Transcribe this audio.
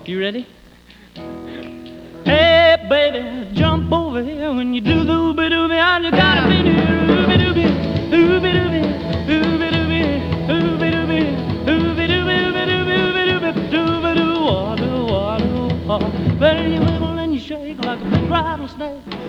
You ready? Hey, baby, jump over here when you do the ooby dooby, and you gotta be near ooby dooby, ooby dooby, ooby dooby, ooby dooby, ooby dooby, ooby dooby, ooby dooby, dooby doo, water, water, water. Well, you wiggle and you shake like a big rattlesnake.